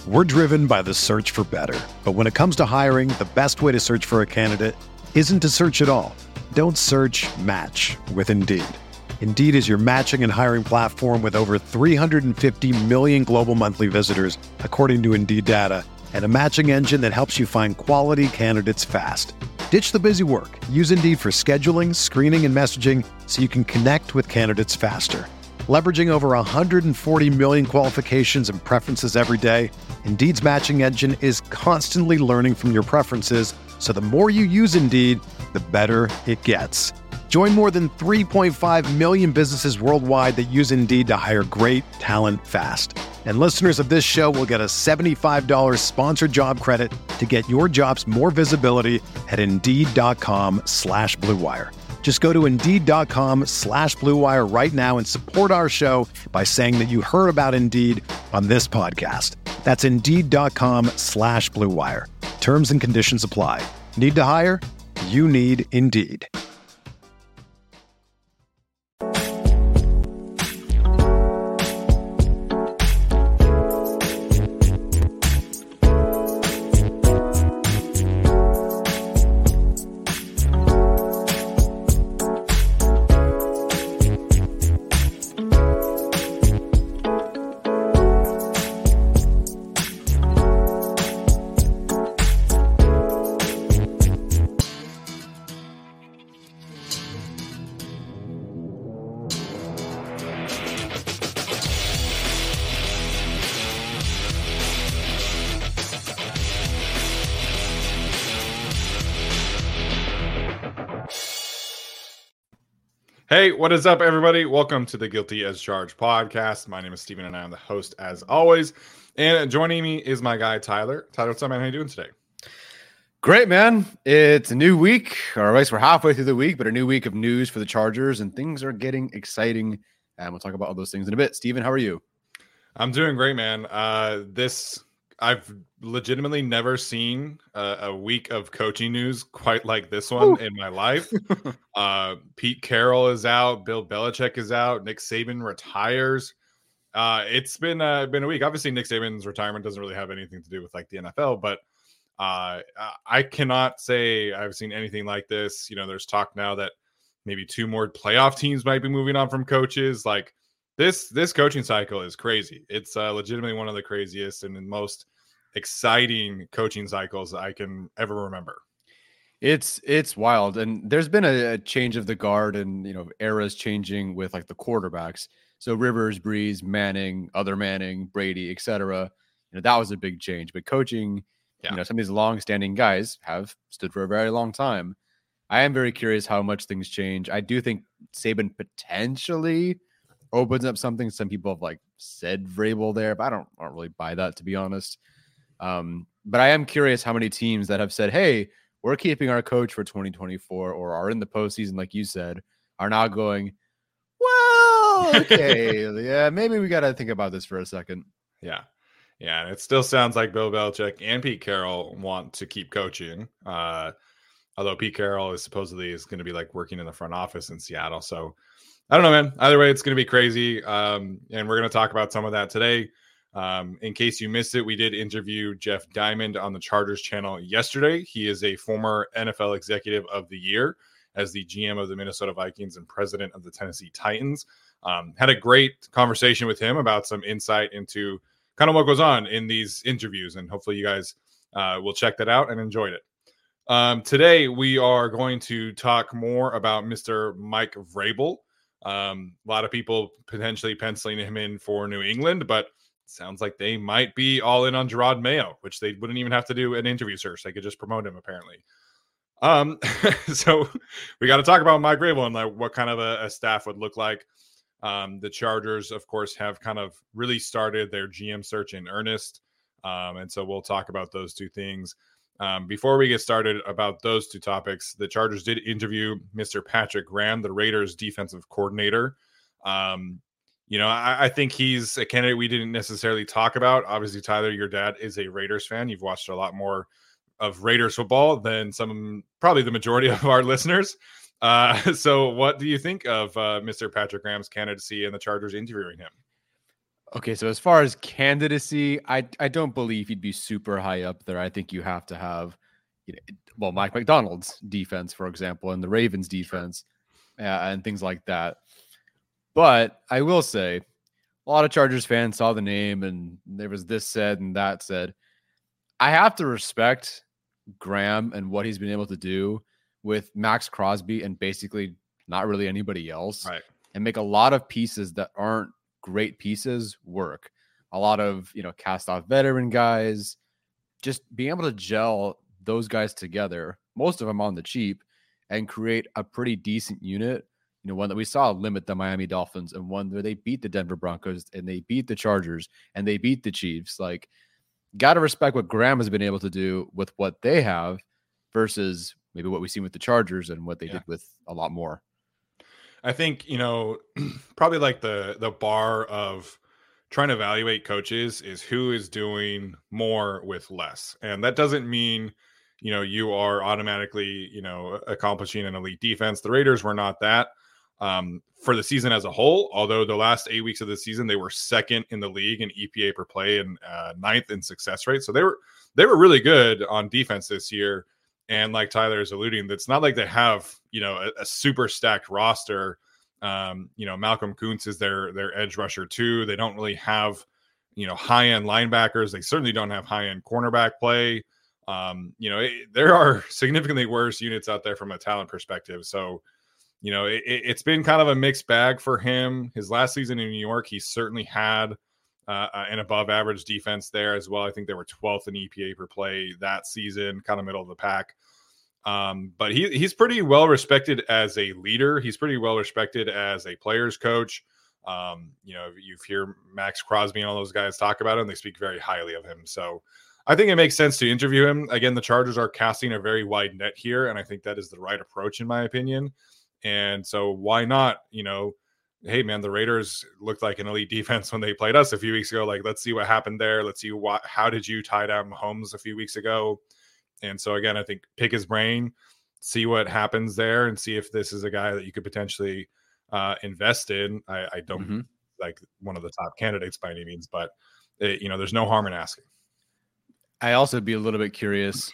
We're driven by the search for better. But when it comes to hiring, the best way to search for a candidate isn't to search at all. Don't search, match with Indeed. Indeed is your matching and hiring platform with over 350 million global monthly visitors, according to Indeed data, and a matching engine that helps you find quality candidates fast. Ditch the busy work. Use Indeed for scheduling, screening, and messaging so you can connect with candidates faster. Leveraging over 140 million qualifications and preferences every day, Indeed's matching engine is constantly learning from your preferences, so the more you use Indeed, the better it gets. Join more than 3.5 million businesses worldwide that use Indeed to hire great talent fast. And listeners of this show will get a $75 sponsored job credit to get your jobs more visibility at Indeed.com/Blue Wire. Just go to Indeed.com/Blue Wire right now and support our show by saying that you heard about Indeed on this podcast. That's Indeed.com/Blue Wire. Terms and conditions apply. Need to hire? You need Indeed. Hey, what is up, everybody? Welcome to the Guilty as Charged podcast. My name is Steven, and I am the host, as always. And joining me is my guy, Tyler. Tyler, what's up, man? How you doing today? Great, man. It's a new week, or at least we're halfway through the week, but a new week of news for the Chargers, and things are getting exciting. And we'll talk about all those things in a bit. Steven, how are you? I'm doing great, man. I've legitimately never seen a week of coaching news quite like this one in my life. Pete Carroll is out. Bill Belichick is out. Nick Saban retires. It's been a week. Obviously, Nick Saban's retirement doesn't really have anything to do with like the NFL, but I cannot say I've seen anything like this. You know, there's talk now that maybe two more playoff teams might be moving on from coaches. Like this coaching cycle is crazy. It's legitimately one of the craziest and most exciting coaching cycles I can ever remember. It's wild. And there's been a change of the guard and, eras changing with like the quarterbacks. So Rivers, Breeze, Manning, other Manning, Brady, etc. That was a big change. But coaching, some of these long-standing guys have stood for a very long time. I am very curious how much things change. I do think Saban potentially opens up something. Some people have like said Vrabel there, but I don't really buy that, to be honest. But I am curious how many teams that have said, hey, we're keeping our coach for 2024 or are in the postseason, like you said, are now going, well, okay, yeah, maybe we got to think about this for a second. Yeah. And it still sounds like Bill Belichick and Pete Carroll want to keep coaching. Although Pete Carroll is supposedly going to be like working in the front office in Seattle. So I don't know, man. Either way, it's going to be crazy. And we're going to talk about some of that today. In case you missed it, we did interview Jeff Diamond on the Chargers channel yesterday. He is a former NFL Executive of the Year as the GM of the Minnesota Vikings and president of the Tennessee Titans. Had a great conversation with him about some insight into kind of what goes on in these interviews. And hopefully you guys will check that out and enjoyed it. Today, we are going to talk more about Mr. Mike Vrabel. A lot of people potentially penciling him in for New England, but sounds like they might be all in on Gerard Mayo, which they wouldn't even have to do an interview search. They could just promote him, apparently. So we got to talk about Mike Vrabel and like what kind of a staff would look like. The Chargers, of course, have kind of really started their GM search in earnest. And so we'll talk about those two things. Before we get started about those two topics, the Chargers did interview Mr. Patrick Graham, the Raiders defensive coordinator. I think he's a candidate we didn't necessarily talk about. Obviously, Tyler, your dad is a Raiders fan. You've watched a lot more of Raiders football than probably the majority of our listeners. So what do you think of Mr. Patrick Graham's candidacy and the Chargers interviewing him? Okay, so as far as candidacy, I don't believe he'd be super high up there. I think you have to have, Mike Macdonald's defense, for example, and the Ravens defense, and things like that. But I will say, a lot of Chargers fans saw the name and there was this said and that said. I have to respect Graham and what he's been able to do with Max Crosby and basically not really anybody else, Right. and make a lot of pieces that aren't great pieces work. A lot of, cast off veteran guys, just being able to gel those guys together, most of them on the cheap, and create a pretty decent unit. One that we saw limit the Miami Dolphins, and one where they beat the Denver Broncos and they beat the Chargers and they beat the Chiefs. Like, got to respect what Graham has been able to do with what they have versus maybe what we've seen with the Chargers and what they did with a lot more. I think, probably like the bar of trying to evaluate coaches is who is doing more with less. And that doesn't mean, you are automatically, accomplishing an elite defense. The Raiders were not that for the season as a whole, although the last 8 weeks of the season, they were second in the league in EPA per play and ninth in success rate. So they were really good on defense this year. And like Tyler is alluding, it's not like they have, a super stacked roster. Malcolm Kuntz is their edge rusher too. They don't really have, high end linebackers. They certainly don't have high end cornerback play. There are significantly worse units out there from a talent perspective. So, it's been kind of a mixed bag for him. His last season in New York, he certainly had an above average defense there as well. I think they were 12th in EPA per play that season, kind of middle of the pack. But he's pretty well respected as a leader. He's pretty well respected as a player's coach. You hear Max Crosby and all those guys talk about him. They speak very highly of him. So I think it makes sense to interview him. Again, the Chargers are casting a very wide net here, and I think that is the right approach in my opinion. And so why not, hey man, the Raiders looked like an elite defense when they played us a few weeks ago. Like, let's see what happened there. Let's see how did you tie down Mahomes a few weeks ago? And so again, I think pick his brain, see what happens there, and see if this is a guy that you could potentially invest in. I don't like one of the top candidates by any means, but there's no harm in asking. I also be a little bit curious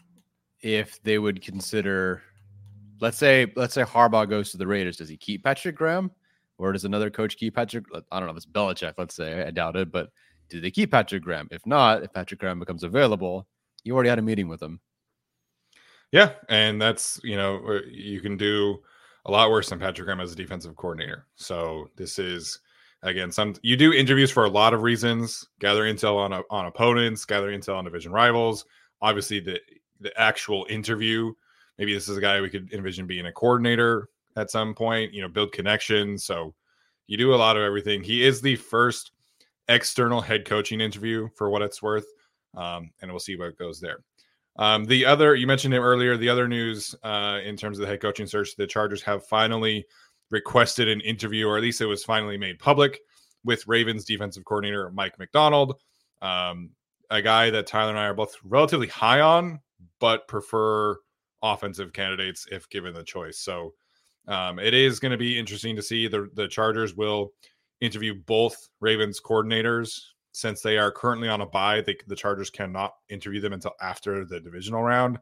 if they would consider, let's say Harbaugh goes to the Raiders. Does he keep Patrick Graham, or does another coach keep Patrick? I don't know if it's Belichick, let's say. I doubt it, but do they keep Patrick Graham? If not, if Patrick Graham becomes available, you already had a meeting with him. Yeah, and that's, you can do a lot worse than Patrick Graham as a defensive coordinator. So this is, again, you do interviews for a lot of reasons: gather intel on opponents, gather intel on division rivals. Obviously, the actual interview, maybe this is a guy we could envision being a coordinator at some point, build connections. So you do a lot of everything. He is the first external head coaching interview, for what it's worth. And we'll see what goes there. The other, you mentioned him earlier, the other news in terms of the head coaching search, the Chargers have finally requested an interview, or at least it was finally made public, with Ravens defensive coordinator Mike Macdonald, a guy that Tyler and I are both relatively high on, but prefer offensive candidates if given the choice. So it is going to be interesting to see. The Chargers will interview both Ravens coordinators. Since they are currently on a bye, the Chargers cannot interview them until after the divisional round.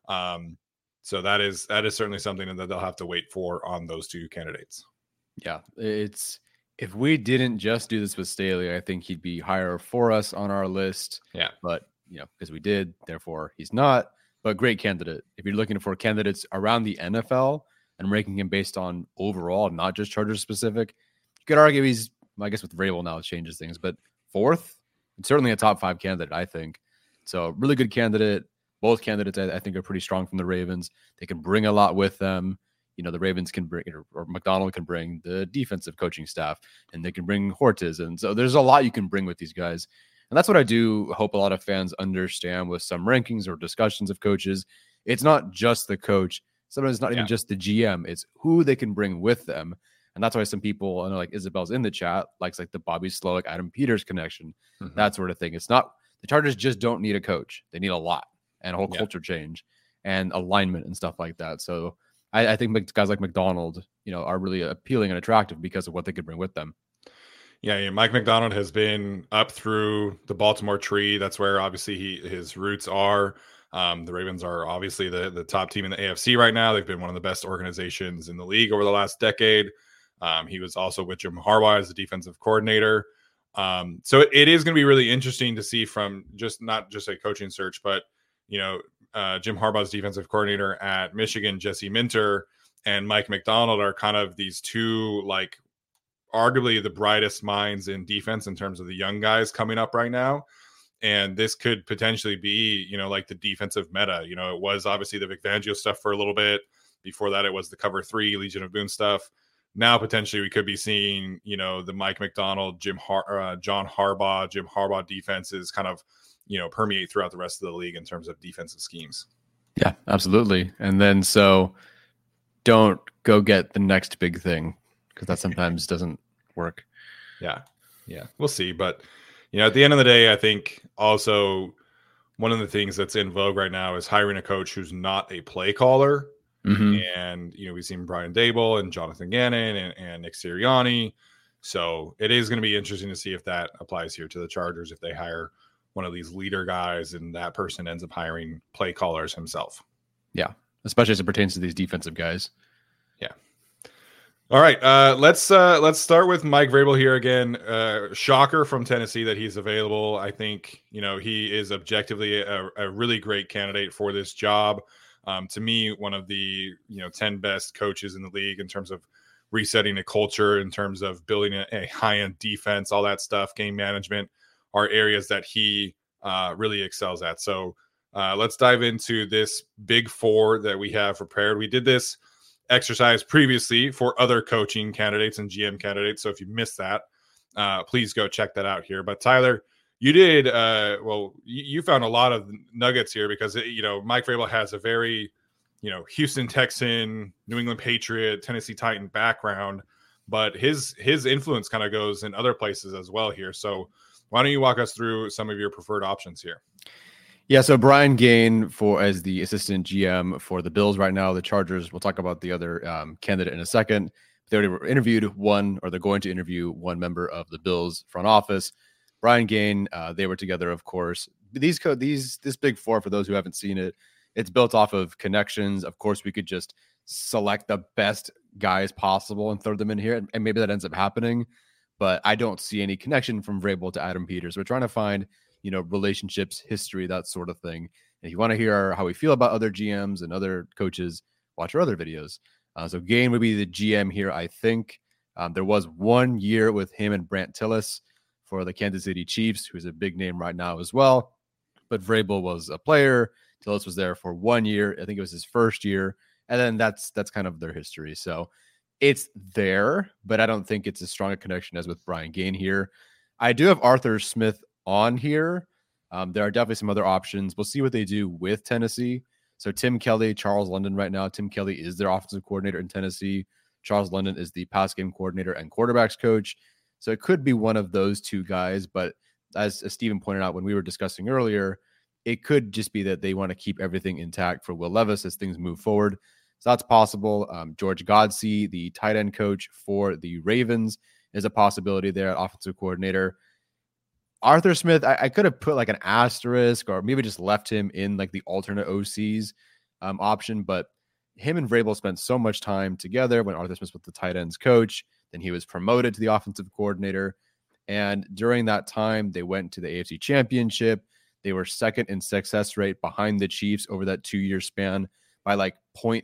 So that is certainly something that they'll have to wait for on those two candidates. Yeah, if we didn't just do this with Staley, I think he'd be higher for us on our list. Yeah, but because we did, therefore he's not. But great candidate. If you're looking for candidates around the NFL and ranking him based on overall, not just Chargers specific, you could argue he's, I guess with Vrabel now it changes things, but fourth, it's certainly a top 5 candidate, I think. So really good candidate. Both candidates, I think, are pretty strong from the Ravens. They can bring a lot with them. The Ravens can bring, or Macdonald can bring the defensive coaching staff, and they can bring Hortiz. And so there's a lot you can bring with these guys. And that's what I do hope a lot of fans understand with some rankings or discussions of coaches. It's not just the coach. Sometimes it's not even just the GM. It's who they can bring with them. And that's why some people, I know like Isabel's in the chat, likes like the Bobby Slowick, Adam Peters connection, that sort of thing. It's not, the Chargers just don't need a coach. They need a lot and a whole culture change and alignment and stuff like that. So I think guys like Macdonald, are really appealing and attractive because of what they could bring with them. Yeah, Mike Macdonald has been up through the Baltimore tree. That's where obviously his roots are. The Ravens are obviously the top team in the AFC right now. They've been one of the best organizations in the league over the last decade. He was also with Jim Harbaugh as the defensive coordinator. So it is going to be really interesting to see from not just a coaching search, but Jim Harbaugh's defensive coordinator at Michigan, Jesse Minter, and Mike Macdonald are kind of these two, like, arguably the brightest minds in defense in terms of the young guys coming up right now. And this could potentially be, like the defensive meta. It was obviously the Vic Fangio stuff for a little bit. Before that, it was the cover 3 Legion of Boom stuff. Now, potentially, we could be seeing, the Mike Macdonald, John Harbaugh, Jim Harbaugh defenses kind of, permeate throughout the rest of the league in terms of defensive schemes. Yeah, absolutely. And then so don't go get the next big thing, because that sometimes doesn't work. Yeah. We'll see. But, at the end of the day, I think also one of the things that's in vogue right now is hiring a coach who's not a play caller. Mm-hmm. And, we've seen Brian Daboll and Jonathan Gannon and Nick Sirianni. So it is going to be interesting to see if that applies here to the Chargers, if they hire one of these leader guys and that person ends up hiring play callers himself. Yeah, especially as it pertains to these defensive guys. Yeah. All right, let's start with Mike Vrabel here again. Shocker from Tennessee that he's available. I think he is objectively a really great candidate for this job. To me, one of the 10 best coaches in the league in terms of resetting a culture, in terms of building a high-end defense, all that stuff, game management are areas that he really excels at. So let's dive into this big 4 that we have prepared. We did this exercise previously for other coaching candidates and GM candidates. So if you missed that, please go check that out here. But Tyler, you did, you found a lot of nuggets here because, Mike Vrabel has a very, Houston Texan, New England Patriot, Tennessee Titan background, but his influence kind of goes in other places as well here. So why don't you walk us through some of your preferred options here? Yeah, so Brian Gaine as the assistant GM for the Bills right now. The Chargers, we'll talk about the other candidate in a second. They already interviewed they're going to interview one member of the Bills front office. Brian Gaine, they were together, of course. This big 4, for those who haven't seen it, it's built off of connections. Of course, we could just select the best guys possible and throw them in here, and maybe that ends up happening. But I don't see any connection from Vrabel to Adam Peters. We're trying to find, relationships, history, that sort of thing. And if you want to hear how we feel about other GMs and other coaches, watch our other videos. So Gaine would be the GM here, I think. There was 1 year with him and Brant Tillis for the Kansas City Chiefs, who's a big name right now as well. But Vrabel was a player. Tillis was there for 1 year. I think it was his first year. And then that's kind of their history. So it's there, but I don't think it's as strong a connection as with Brian Gaine here. I do have Arthur Smith on here. There are definitely some other options. We'll see what they do with Tennessee. So Tim Kelly, Charles London right now. Tim Kelly is their offensive coordinator in Tennessee. Charles London is the pass game coordinator and quarterbacks coach. So it could be one of those two guys. But as Stephen pointed out when we were discussing earlier, it could just be that they want to keep everything intact for Will Levis as things move forward. So that's possible. George Godsey, the tight end coach for the Ravens, is a possibility there at offensive coordinator. Arthur Smith, I could have put like an asterisk or maybe just left him in like the alternate OCs option, but him and Vrabel spent so much time together when Arthur Smith was the tight ends coach. Then he was promoted to the offensive coordinator. And during that time, they went to the AFC Championship. They were second in success rate behind the Chiefs over that 2-year span by like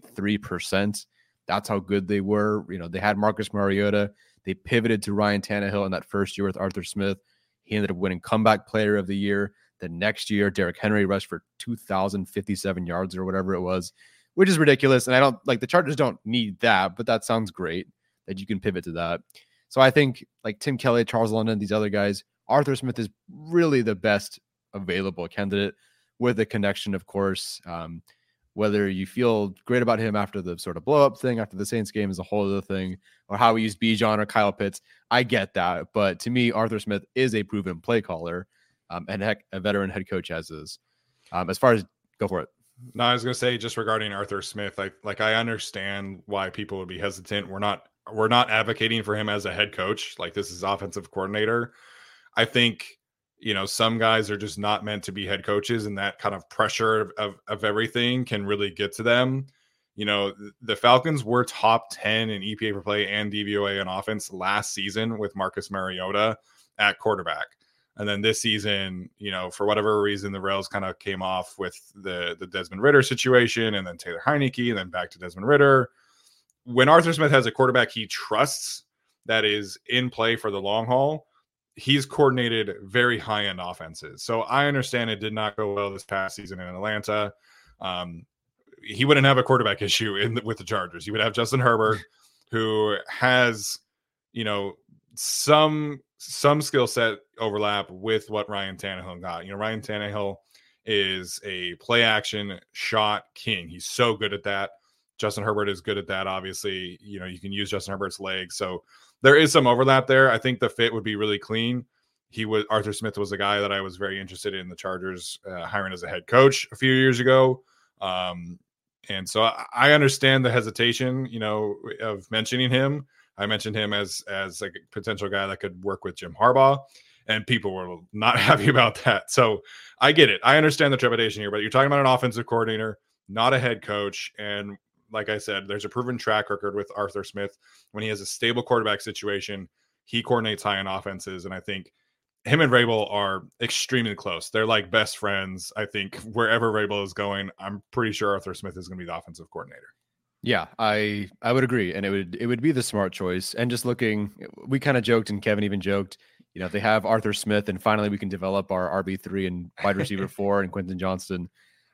0.3%. That's how good they were. They had Marcus Mariota. They pivoted to Ryan Tannehill in that first year with Arthur Smith. He ended up winning comeback player of the year. The next year, Derrick Henry rushed for 2,057 yards or whatever it was, which is ridiculous. And I don't like the Chargers don't need that, but that sounds great that you can pivot to that. So I think like Tim Kelly, Charles London, these other guys, Arthur Smith is really the best available candidate with a connection, of course. Whether you feel great about him after the sort of blow up thing, after the Saints game is a whole other thing, or how we use Bijan or Kyle Pitts. I get that. But to me, Arthur Smith is a proven play caller and a veteran head coach as is. As far as go for it. No, I was going to say just regarding Arthur Smith, I understand why people would be hesitant. We're not we're not advocating for him as a head coach. Like, this is offensive coordinator. I think, some guys are just not meant to be head coaches, and that kind of pressure of everything can really get to them. The Falcons were top 10 in EPA per play and DVOA on offense last season with Marcus Mariota at quarterback. And then this season, for whatever reason, the rails kind of came off with the Desmond Ridder situation, and then Taylor Heineke, and then back to Desmond Ridder. When Arthur Smith has a quarterback he trusts that is in play for the long haul, he's coordinated very high-end offenses. So I understand it did not go well this past season in Atlanta. He wouldn't have a quarterback issue with the Chargers. He would have Justin Herbert, who has, some skill set overlap with what Ryan Tannehill got. Ryan Tannehill is a play action shot king. He's so good at that. Justin Herbert is good at that. Obviously, you can use Justin Herbert's legs. So there is some overlap there. I think the fit would be really clean. Arthur Smith was a guy that I was very interested in the Chargers hiring as a head coach a few years ago. And so I understand the hesitation, of mentioning him. I mentioned him as a potential guy that could work with Jim Harbaugh, and people were not happy about that. So I get it. I understand the trepidation here, but you're talking about an offensive coordinator, not a head coach. And like I said, there's a proven track record with Arthur Smith. When he has a stable quarterback situation, he coordinates high-end offenses. And I think him and Vrabel are extremely close. They're like best friends. I think wherever Vrabel is going, I'm pretty sure Arthur Smith is going to be the offensive coordinator. Yeah, I would agree, and it would be the smart choice. And just looking, we kind of joked, and Kevin even joked, if they have Arthur Smith, and finally we can develop our RB3 and wide receiver 4 and Quentin Johnston.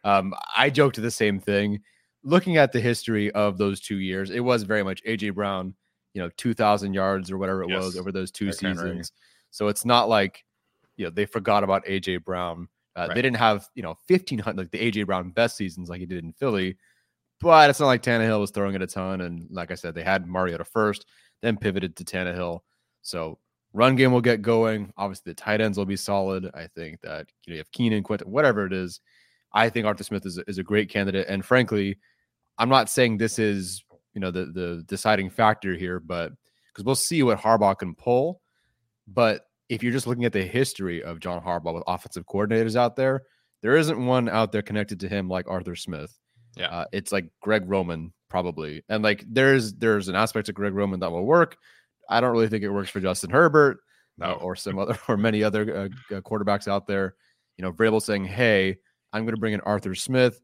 I joked the same thing. Looking at the history of those 2 years, it was very much AJ Brown, 2,000 yards or whatever it was over those two seasons. So it's not like, they forgot about AJ Brown. Right. They didn't have, 1,500, like the AJ Brown best seasons like he did in Philly, but it's not like Tannehill was throwing it a ton. And like I said, they had Mariota first, then pivoted to Tannehill. So run game will get going. Obviously the tight ends will be solid. I think that, you have Keenan, Quentin, whatever it is. I think Arthur Smith is a great candidate. And frankly, I'm not saying this is, the deciding factor here, but because we'll see what Harbaugh can pull. But if you're just looking at the history of John Harbaugh with offensive coordinators out there isn't one out there connected to him like Arthur Smith. Yeah, it's like Greg Roman probably, and like there's an aspect of Greg Roman that will work. I don't really think it works for Justin Herbert or some other or many other quarterbacks out there. Vrabel saying, "Hey, I'm going to bring in Arthur Smith."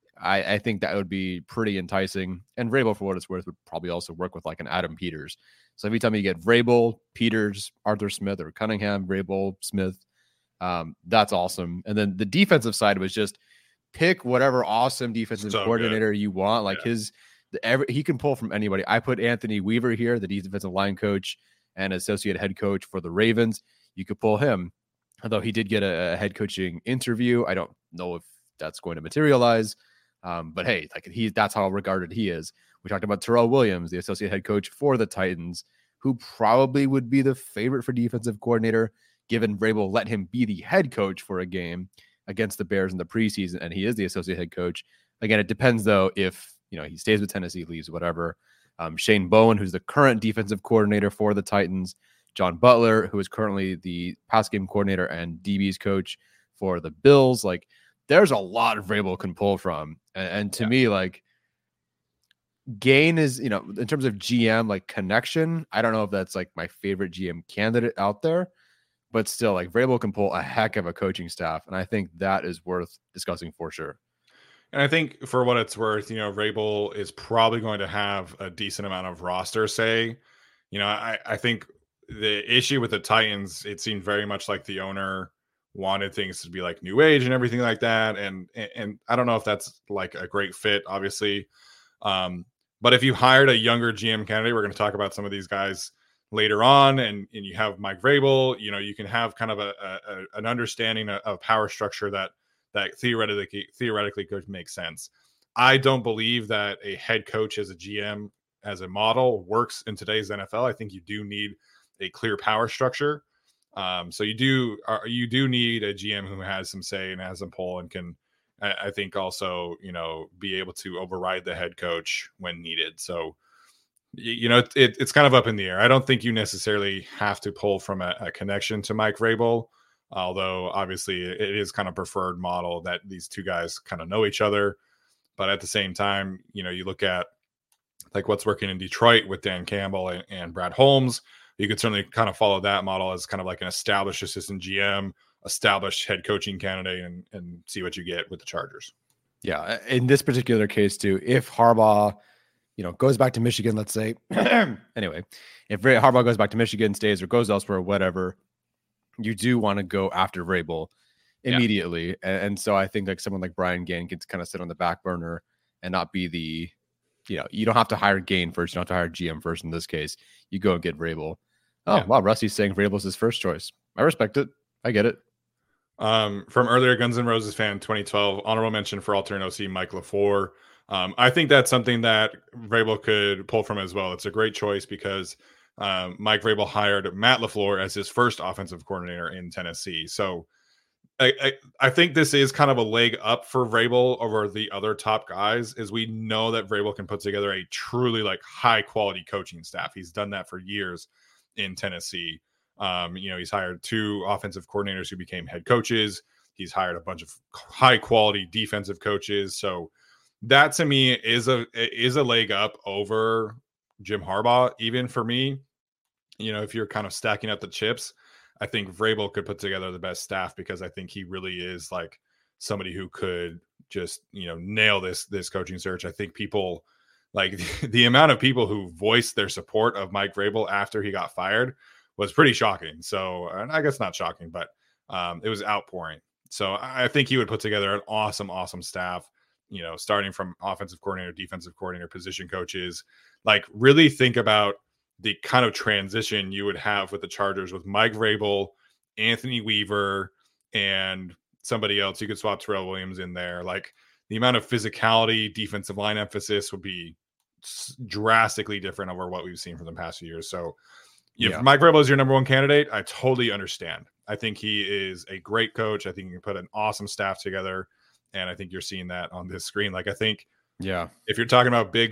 I think that would be pretty enticing. And Vrabel, for what it's worth, would probably also work with like an Adam Peters. So every time you get Vrabel, Peters, Arthur Smith, or Cunningham, Vrabel, Smith, that's awesome. And then the defensive side was just pick whatever awesome defensive coordinator you want. Like he can pull from anybody. I put Anthony Weaver here, the defensive line coach and associate head coach for the Ravens. You could pull him, although he did get a head coaching interview. I don't know if that's going to materialize. But hey, that's how regarded he is. We talked about Terrell Williams, the associate head coach for the Titans, who probably would be the favorite for defensive coordinator, given Vrabel let him be the head coach for a game against the Bears in the preseason, and he is the associate head coach. Again, it depends though if he stays with Tennessee, leaves, whatever. Shane Bowen, who's the current defensive coordinator for the Titans, John Butler, who is currently the pass game coordinator and DB's coach for the Bills. Like, there's a lot Vrabel can pull from. And to me, like, Gain is, in terms of GM, like, connection, I don't know if that's, like, my favorite GM candidate out there. But still, like, Vrabel can pull a heck of a coaching staff. And I think that is worth discussing for sure. And I think for what it's worth, Vrabel is probably going to have a decent amount of roster say. I think the issue with the Titans, it seemed very much like the owner wanted things to be like new age and everything like that. And I don't know if that's like a great fit, obviously. But if you hired a younger GM candidate, we're going to talk about some of these guys later on, and you have Mike Vrabel, you can have kind of an understanding of power structure that theoretically could make sense. I don't believe that a head coach as a GM, as a model, works in today's NFL. I think you do need a clear power structure. So you do need a GM who has some say and has some pull and can, I think, also be able to override the head coach when needed. So It's kind of up in the air. I don't think you necessarily have to pull from a connection to Mike Vrabel, although obviously it is kind of preferred model that these two guys kind of know each other. But at the same time, you look at like what's working in Detroit with Dan Campbell and Brad Holmes. You could certainly kind of follow that model as kind of like an established assistant GM, established head coaching candidate, and see what you get with the Chargers. Yeah, in this particular case too, if Harbaugh, goes back to Michigan, let's say, anyway, if Harbaugh goes back to Michigan, stays or goes elsewhere, whatever, you do want to go after Vrabel immediately. Yeah. And so I think like someone like Brian Gain can kind of sit on the back burner and not be the, you don't have to hire Gain first. You don't have to hire GM first in this case. You go and get Vrabel. Oh, wow. Rusty's saying Vrabel's his first choice. I respect it. I get it. From earlier Guns N' Roses fan 2012, honorable mention for alternate OC Mike LaFleur. I think that's something that Vrabel could pull from as well. It's a great choice because Mike Vrabel hired Matt LaFleur as his first offensive coordinator in Tennessee. So I think this is kind of a leg up for Vrabel over the other top guys, is we know that Vrabel can put together a truly like high quality coaching staff. He's done that for years in Tennessee. He's hired 2 offensive coordinators who became head coaches. He's hired a bunch of high quality defensive coaches. So that to me is a leg up over Jim Harbaugh. Even for me, if you're kind of stacking up the chips, I think Vrabel could put together the best staff because I think he really is like somebody who could just, nail this coaching search. I think people like the amount of people who voiced their support of Mike Vrabel after he got fired was pretty shocking. So, and I guess not shocking, but it was outpouring. So I think he would put together an awesome staff, starting from offensive coordinator, defensive coordinator, position coaches. Like really think about the kind of transition you would have with the Chargers with Mike Vrabel, Anthony Weaver, and somebody else. You could swap Terrell Williams in there. Like the amount of physicality, defensive line emphasis would be drastically different over what we've seen for the past few years. So if Mike Vrabel is your number one candidate, I totally understand. I think he is a great coach. I think he can put an awesome staff together. And I think you're seeing that on this screen. Like, I think, if you're talking about big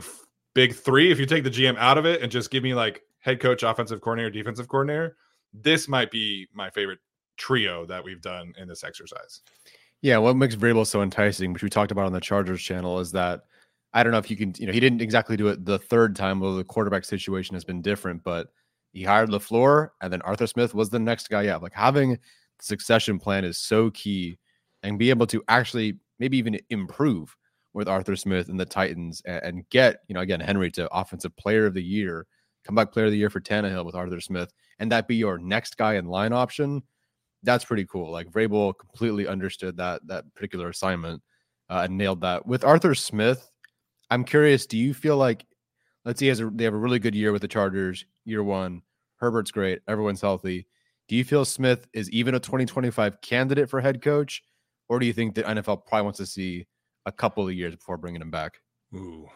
3, if you take the GM out of it and just give me like head coach, offensive coordinator, defensive coordinator, this might be my favorite trio that we've done in this exercise. Yeah. What makes Vrabel so enticing, which we talked about on the Chargers channel, is that I don't know if you can, he didn't exactly do it the third time, although the quarterback situation has been different, but he hired LaFleur and then Arthur Smith was the next guy up. Like having the succession plan is so key, and be able to actually maybe even improve with Arthur Smith and the Titans and get, again, Henry to offensive player of the year, comeback player of the year for Tannehill with Arthur Smith, and that be your next guy in line option. That's pretty cool. Like Vrabel completely understood that particular assignment and nailed that. With Arthur Smith, I'm curious, do you feel like, let's see, they have a really good year with the Chargers, year 1, Herbert's great, everyone's healthy. Do you feel Smith is even a 2025 candidate for head coach, or do you think the NFL probably wants to see a couple of years before bringing him back? Ooh,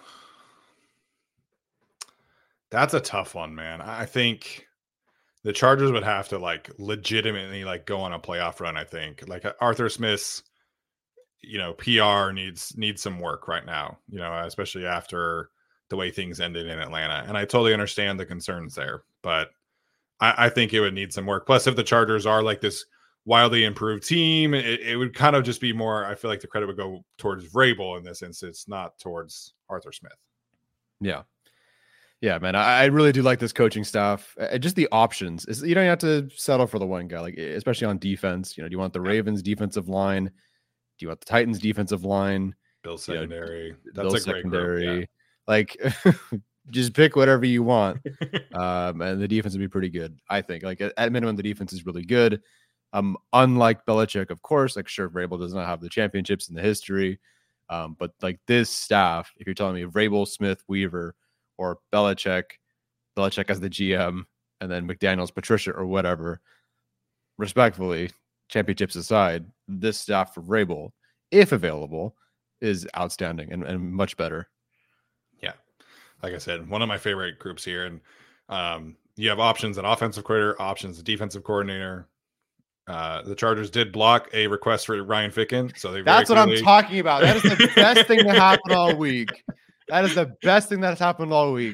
that's a tough one, man. I think the Chargers would have to like legitimately like go on a playoff run. I think like Arthur Smith's, PR needs some work right now, especially after the way things ended in Atlanta. And I totally understand the concerns there, but I think it would need some work. Plus, if the Chargers are like this wildly improved team, it would kind of just be more, I feel like the credit would go towards Vrabel in this instance, not towards Arthur Smith. Yeah, man, I really do like this coaching staff. Just the options is, you don't have to settle for the one guy, like especially on defense. Do you want the Ravens defensive line? Do you want the Titans defensive line? Bill's secondary. That's Bill's a great secondary. Group, yeah. Like just pick whatever you want. And the defense would be pretty good. I think like at minimum, the defense is really good. Unlike Belichick, of course, like sure, Vrabel does not have the championships in the history. But like this staff, if you're telling me Vrabel, Smith, Weaver, or Belichick as the GM, and then McDaniels, Patricia, or whatever, respectfully, championships aside, this staff for Vrabel, if available, is outstanding and much better. Yeah. Like I said, one of my favorite groups here. And you have options at offensive coordinator, options at defensive coordinator. The Chargers did block a request for Ryan Ficken. So that's what I'm talking about. That is the best thing that happened all week. That is the best thing that's happened all week.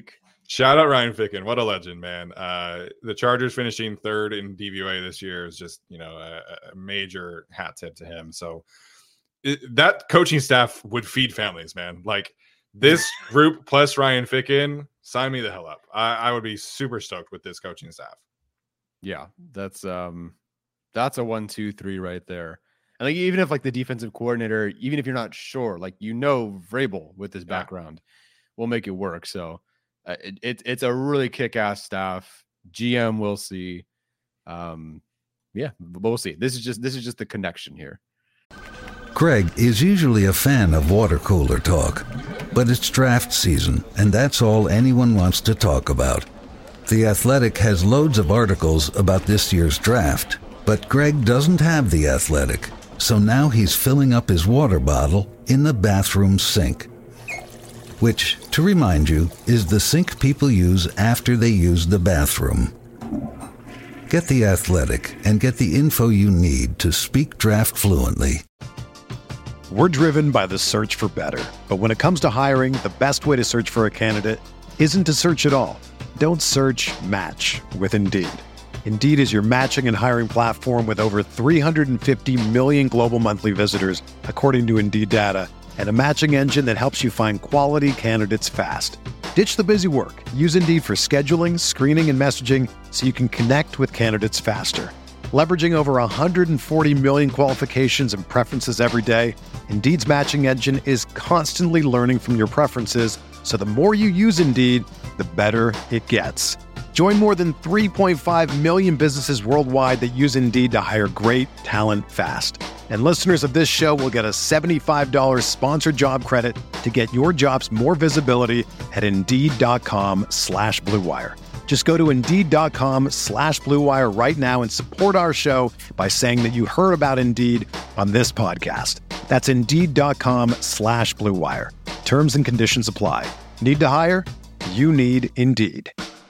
Shout out Ryan Ficken. What a legend, man. The Chargers finishing third in DVOA this year is just, a major hat tip to him. So that coaching staff would feed families, man. Like this group plus Ryan Ficken, sign me the hell up. I would be super stoked with this coaching staff. Yeah, that's a 1, 2, 3 right there. And like even if like the defensive coordinator, even if you're not sure, like Vrabel with his background will make it work. So it's a really kick-ass staff. GM, we'll see. But we'll see. This is just the connection here. Greg is usually a fan of water cooler talk, but it's draft season, and that's all anyone wants to talk about. The Athletic has loads of articles about this year's draft, but Greg doesn't have The Athletic, so now he's filling up his water bottle in the bathroom sink, which, to remind you, is the sink people use after they use the bathroom. Get The Athletic and get the info you need to speak draft fluently. We're driven by the search for better. But when it comes to hiring, the best way to search for a candidate isn't to search at all. Don't search, match with Indeed. Indeed is your matching and hiring platform with over 350 million global monthly visitors, according to Indeed data, and a matching engine that helps you find quality candidates fast. Ditch the busy work. Use Indeed for scheduling, screening, and messaging so you can connect with candidates faster. Leveraging over 140 million qualifications and preferences every day, Indeed's matching engine is constantly learning from your preferences, so the more you use Indeed, the better it gets. Join more than 3.5 million businesses worldwide that use Indeed to hire great talent fast. And listeners of this show will get a $75 sponsored job credit to get your jobs more visibility at Indeed.com/Blue Wire. Just go to Indeed.com/Blue Wire right now and support our show by saying that you heard about Indeed on this podcast. That's Indeed.com/Blue Wire. Terms and conditions apply. Need to hire? You need Indeed.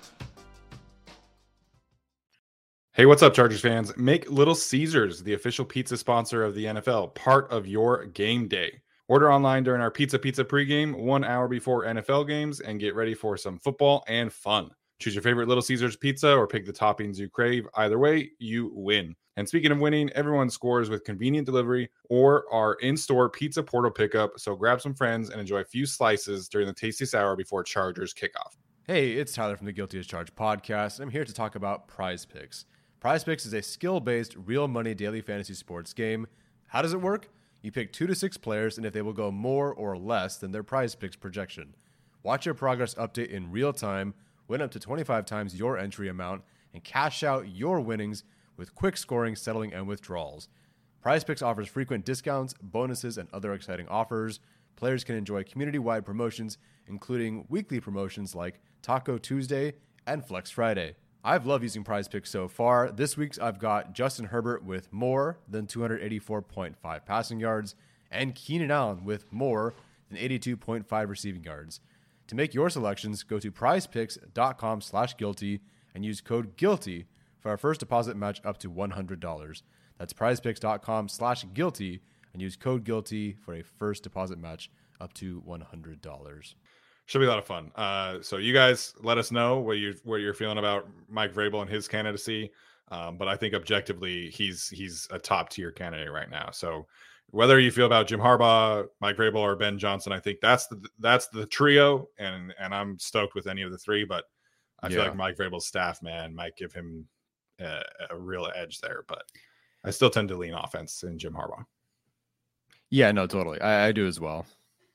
Hey, what's up, Chargers fans? Make Little Caesars the official pizza sponsor of the NFL, part of your game day. Order online during our Pizza pregame 1 hour before NFL games and get ready for some football and fun. Choose your favorite Little Caesars pizza or pick the toppings you crave. Either way, you win. And speaking of winning, everyone scores with convenient delivery or our in-store pizza portal pickup. So grab some friends and enjoy a few slices during the tastiest hour before Chargers kickoff. Hey, it's Tyler from the Guilty as Charged podcast. I'm here to talk about Prize Picks. Prize Picks is a skill-based, real money daily fantasy sports game. How does it work? You pick 2 to 6 players, and if they will go more or less than their Prize Picks projection. Watch your progress update in real time, win up to 25 times your entry amount, and cash out your winnings with quick scoring, settling, and withdrawals. Prize Picks offers frequent discounts, bonuses, and other exciting offers. Players can enjoy community-wide promotions, including weekly promotions like Taco Tuesday and Flex Friday. I've loved using Prize Picks so far. This week's I've got Justin Herbert with more than 284.5 passing yards and Keenan Allen with more than 82.5 receiving yards. To make your selections, go to prizepicks.com/guilty and use code GUILTY for our first deposit match up to $100. That's prizepicks.com/guilty and use code GUILTY for a first deposit match up to $100. Should be a lot of fun. So you guys let us know what you're feeling about Mike Vrabel and his candidacy. But I think objectively, he's a top tier candidate right now. So whether you feel about Jim Harbaugh, Mike Vrabel, or Ben Johnson, I think that's the trio. And I'm stoked with any of the three. But I feel like Mike Vrabel's staff, man, might give him a real edge there. But I still tend to lean offense in Jim Harbaugh. Yeah, no, totally. I do as well.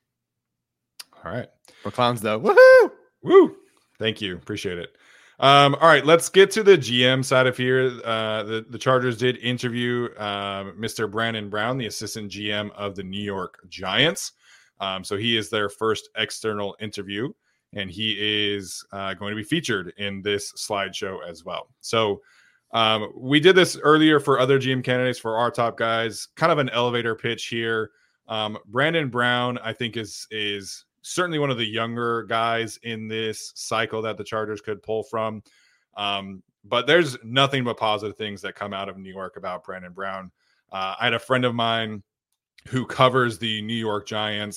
All right. For clowns, though. Woohoo! Woo! Thank you. Appreciate it. All right. Let's get to the GM side of here. The Chargers did interview Mr. Brandon Brown, the assistant GM of the New York Giants. So he is their first external interview, and he is going to be featured in this slideshow as well. So we did this earlier for other GM candidates for our top guys, kind of an elevator pitch here. Brandon Brown, I think, is certainly one of the younger guys in this cycle that the Chargers could pull from. But there's nothing but positive things that come out of New York about Brandon Brown. I had a friend of mine who covers the New York Giants,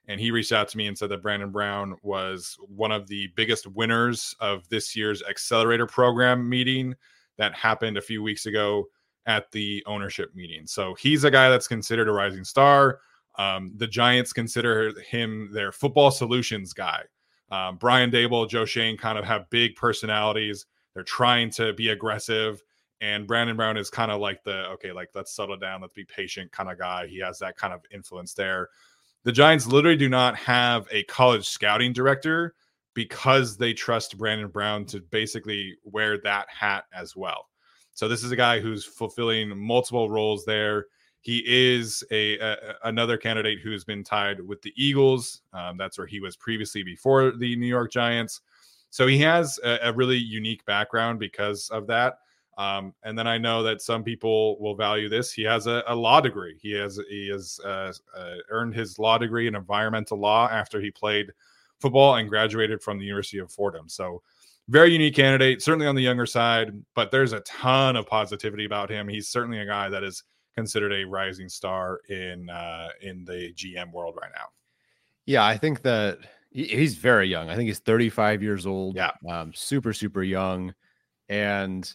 And he reached out to me and said that Brandon Brown was one of the biggest winners of this year's accelerator program meeting that happened a few weeks ago at the ownership meeting. So he's a guy that's considered a rising star. The Giants consider him their football solutions guy. Brian Dable, Joe Schoen kind of have big personalities. They're trying to be aggressive. And Brandon Brown is kind of like let's settle down, let's be patient kind of guy. He has that kind of influence there. The Giants literally do not have a college scouting director because they trust Brandon Brown to basically wear that hat as well. So this is a guy who's fulfilling multiple roles there. He is another candidate who's been tied with the Eagles. That's where he was previously before the New York Giants. So he has a really unique background because of that. And then I know that some people will value this. He has a law degree. He has earned his law degree in environmental law after he played football and graduated from the University of Fordham. So very unique candidate, certainly on the younger side, but there's a ton of positivity about him. He's certainly a guy that is considered a rising star in the GM world right now. Yeah, I think that he's very young. I think he's 35 years old. Yeah, super, super young. And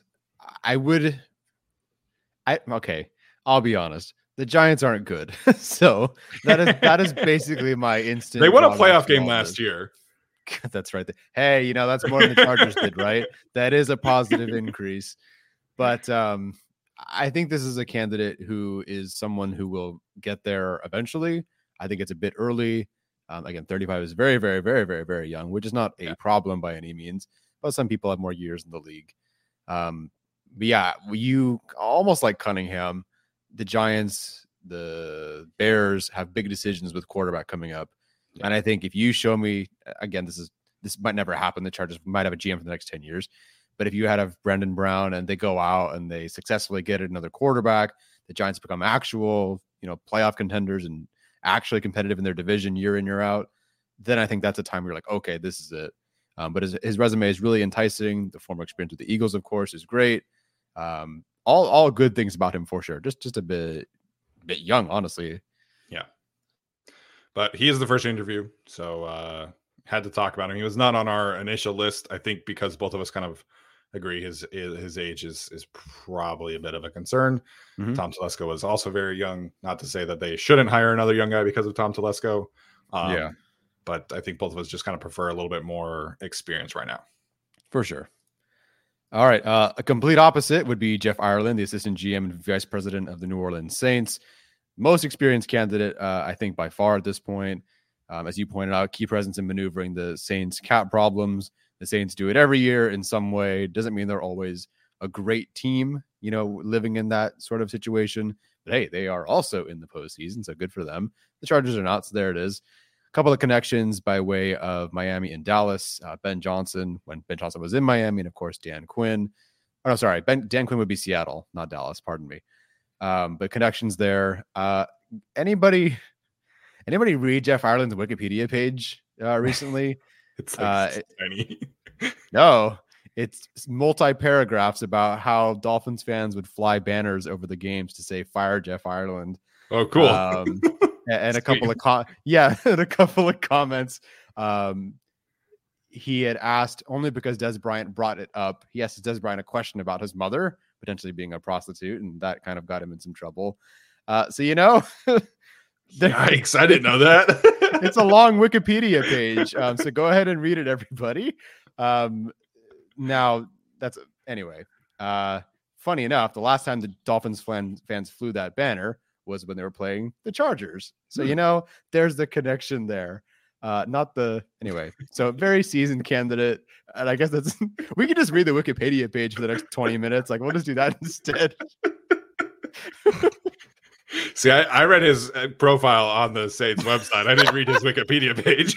I'll be honest. The Giants aren't good. So that is basically my instant. They won a playoff game last year. That's right. Hey, that's more than the Chargers did, right? That is a positive increase. But I think this is a candidate who is someone who will get there eventually. I think it's a bit early. Again, 35 is very, very, very, very, very young, which is not a problem by any means. But some people have more years in the league. But yeah, you almost like Cunningham, the Giants, the Bears have big decisions with quarterback coming up. Yeah. And I think if you show me, again, this might never happen. The Chargers might have a GM for the next 10 years. But if you had a Brandon Brown and they go out and they successfully get another quarterback, the Giants become actual, playoff contenders and actually competitive in their division year in, year out, then I think that's a time where you're like, okay, this is it. But his resume is really enticing. The former experience with the Eagles, of course, is great. All good things about him for sure. Just a bit young, honestly. Yeah. But he is the first interview, so had to talk about him. He was not on our initial list, I think, because both of us kind of agree his age is probably a bit of a concern. Mm-hmm. Tom Telesco was also very young. Not to say that they shouldn't hire another young guy because of Tom Telesco. But I think both of us just kind of prefer a little bit more experience right now. For sure. All right. A complete opposite would be Jeff Ireland, the assistant GM and vice president of the New Orleans Saints. Most experienced candidate, I think, by far at this point. As you pointed out, key presence in maneuvering the Saints' cap problems. The Saints do it every year in some way. Doesn't mean they're always a great team, living in that sort of situation. But hey, they are also in the postseason, so good for them. The Chargers are not, so there it is. A couple of connections by way of Miami and Dallas. Ben Johnson, when Ben Johnson was in Miami, and of course Dan Quinn. Oh, no, sorry, Dan Quinn would be Seattle, not Dallas. Pardon me. But connections there. Anybody read Jeff Ireland's Wikipedia page recently? It's like tiny. No, it's multi-paragraphs about how Dolphins fans would fly banners over the games to say "Fire Jeff Ireland." Oh, cool. And a couple of comments. He had asked, only because Des Bryant brought it up, he asked Des Bryant a question about his mother potentially being a prostitute, and that kind of got him in some trouble. Yikes, I didn't know that. It's a long Wikipedia page, so go ahead and read it, everybody. Now, anyway. Funny enough, the last time the Dolphins fans flew that banner was when they were playing the Chargers. So, there's the connection there. Anyway, so very seasoned candidate. And I guess we can just read the Wikipedia page for the next 20 minutes. Like, we'll just do that instead. See, I read his profile on the Saints website. I didn't read his Wikipedia page.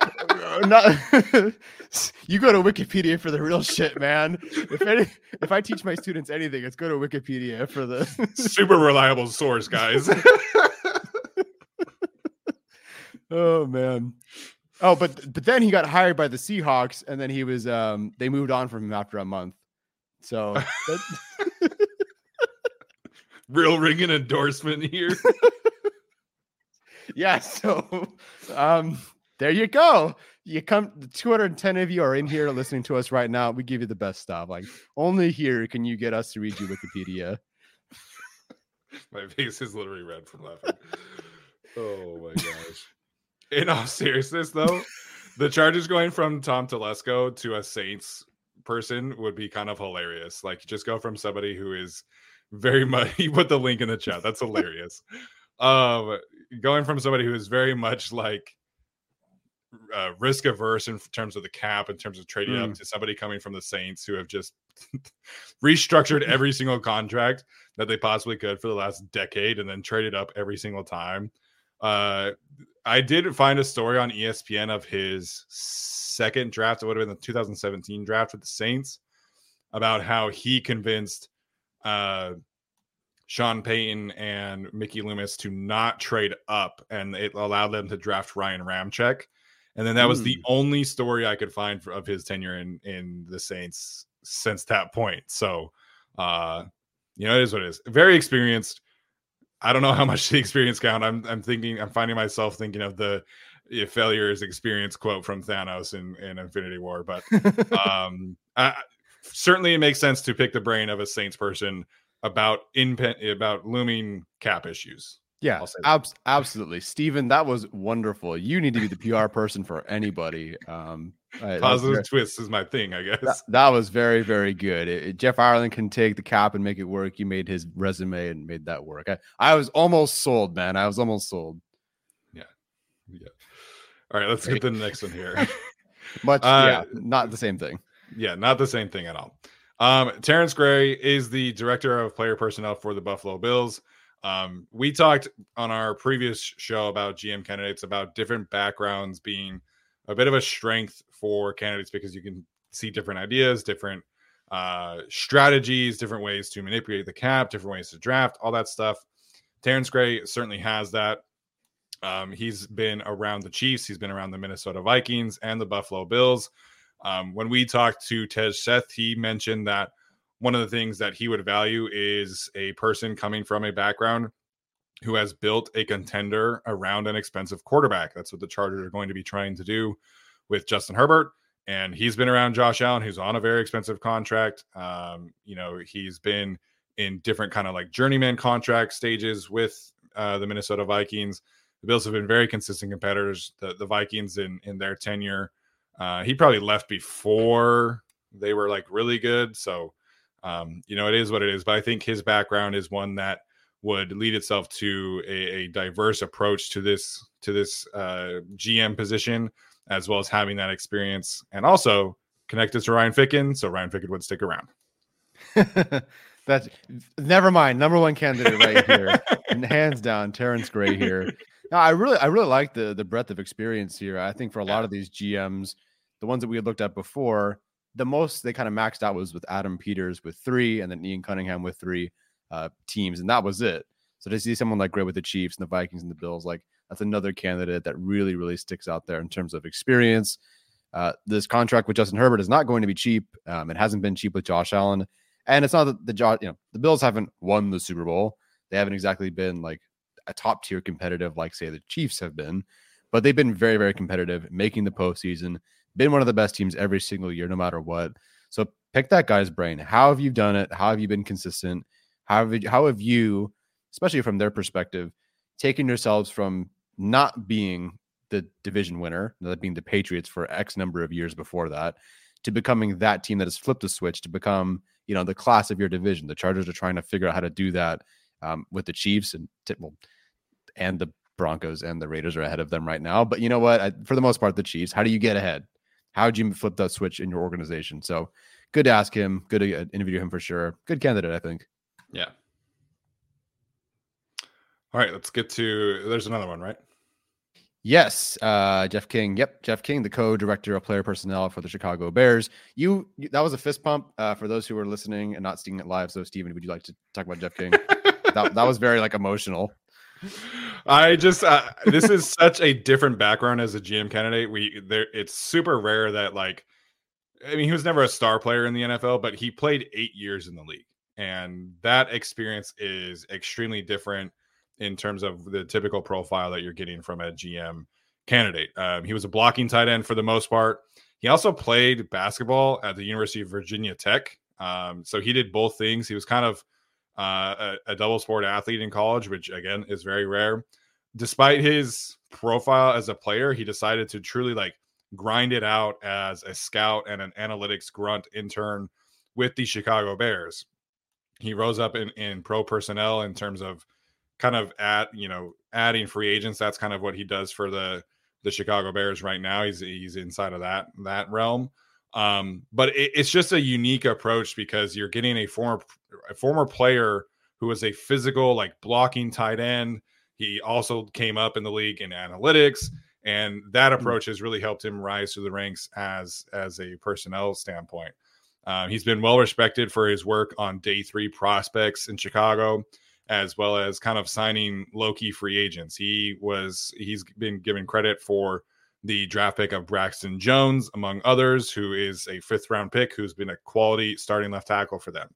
You go to Wikipedia for the real shit, man. If I teach my students anything, it's go to Wikipedia for the super reliable source, guys. Oh man. Oh, but then he got hired by the Seahawks, and then he was they moved on from him after a month. So real ringing endorsement here. Yeah. So there you go. You come, 210 of you are in here listening to us right now. We give you the best stuff. Like, only here can you get us to read you Wikipedia. My face is literally red from laughing. Oh my gosh. In all seriousness, though, the Chargers going from Tom Telesco to a Saints person would be kind of hilarious. Like, just go from somebody who is very much, he put the link in the chat. That's hilarious. Going from somebody who is very much like risk averse in terms of the cap, in terms of trading up, to somebody coming from the Saints who have just restructured every single contract that they possibly could for the last decade and then traded up every single time. I did find a story on ESPN of his second draft. It would have been the 2017 draft with the Saints, about how he convinced Sean Payton and Mickey Loomis to not trade up, and it allowed them to draft Ryan Ramczyk. And then that was the only story I could find of his tenure in the Saints since that point. So, it is what it is. Very experienced. I don't know how much the experience count. I'm finding myself thinking of the failure is experience quote from Thanos in Infinity War. But certainly it makes sense to pick the brain of a Saints person about looming cap issues. Yeah, absolutely. Steven, that was wonderful. You need to be the PR person for anybody. Positive twists is my thing, I guess. That was very, very good. Jeff Ireland can take the cap and make it work. You made his resume and made that work. I was almost sold, man. I was almost sold. Yeah. All right, let's get to the next one here. Not the same thing. Yeah, not the same thing at all. Terrence Gray is the director of player personnel for the Buffalo Bills. We talked on our previous show about GM candidates, about different backgrounds being a bit of a strength for candidates because you can see different ideas, different strategies, different ways to manipulate the cap, different ways to draft, all that stuff. Terrence Gray certainly has that. He's been around the Chiefs. He's been around the Minnesota Vikings and the Buffalo Bills. When we talked to Tej Seth, he mentioned that one of the things that he would value is a person coming from a background who has built a contender around an expensive quarterback. That's what the Chargers are going to be trying to do with Justin Herbert. And he's been around Josh Allen, who's on a very expensive contract. He's been in different kind of like journeyman contract stages with the Minnesota Vikings. The Bills have been very consistent competitors. The Vikings in their tenure, he probably left before they were like really good. So, it is what it is. But I think his background is one that would lead itself to a diverse approach to this GM position, as well as having that experience and also connected to Ryan Ficken. So Ryan Ficken would stick around. That's never mind. Number one candidate right here. Hands down, Terrence Gray here. No, I really like the breadth of experience here. I think for a lot of these GMs, the ones that we had looked at before, the most they kind of maxed out was with Adam Peters with 3, and then Ian Cunningham with 3 teams, and that was it. So to see someone like Gray with the Chiefs and the Vikings and the Bills, like that's another candidate that really, really sticks out there in terms of experience. This contract with Justin Herbert is not going to be cheap. It hasn't been cheap with Josh Allen, and it's not that the Bills haven't won the Super Bowl. They haven't exactly been like a top tier competitive like say the Chiefs have been, but they've been very, very competitive, making the postseason. Been one of the best teams every single year, no matter what. So pick that guy's brain. How have you done it? How have you been consistent? How have you, especially from their perspective, taken yourselves from not being the division winner, that being the Patriots for X number of years before that, to becoming that team that has flipped the switch to become, the class of your division? The Chargers are trying to figure out how to do that with the Chiefs and the Broncos and the Raiders are ahead of them right now. But you know what? For the most part, the Chiefs, how do you get ahead? How did you flip that switch in your organization? So good to ask him. Good to interview him for sure. Good candidate, I think. Yeah. All right, let's get to, there's another one, right? Yes. Jeff King. Yep. Jeff King, the co-director of player personnel for the Chicago Bears. That was a fist pump for those who were listening and not seeing it live. So Steven, would you like to talk about Jeff King? that was very emotional. I just this is such a different background as a GM candidate. It's super rare that he was never a star player in the NFL, but he played 8 years in the league, and that experience is extremely different in terms of the typical profile that you're getting from a GM candidate. He was a blocking tight end for the most part. He also played basketball at the University of Virginia Tech. So he did both things. He was kind of a double sport athlete in college, which again is very rare. Despite his profile as a player, he decided to truly like grind it out as a scout and an analytics grunt intern with the Chicago Bears. He rose up in pro personnel in terms of kind of adding free agents. That's kind of what he does for the Chicago Bears right now. He's inside of that realm. But it's just a unique approach because you're getting a former player who was a physical, like blocking tight end. He also came up in the league in analytics, and that approach has really helped him rise through the ranks as a personnel standpoint. He's been well respected for his work on day 3 prospects in Chicago, as well as kind of signing low-key free agents. He's been given credit for the draft pick of Braxton Jones, among others, who is a 5th-round pick who's been a quality starting left tackle for them.